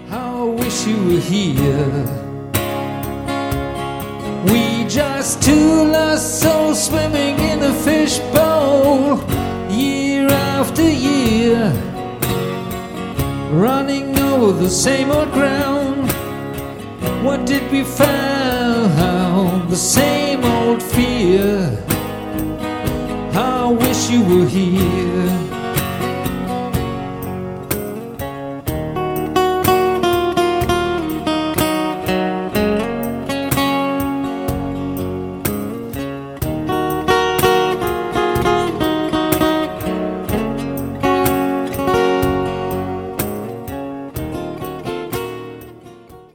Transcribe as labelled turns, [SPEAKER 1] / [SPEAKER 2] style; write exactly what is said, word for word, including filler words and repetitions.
[SPEAKER 1] How I wish you were here. We just two lost souls swimming in a fishbowl, year after year, running over the same old ground. What did we find? The same old fear. How I wish you were here.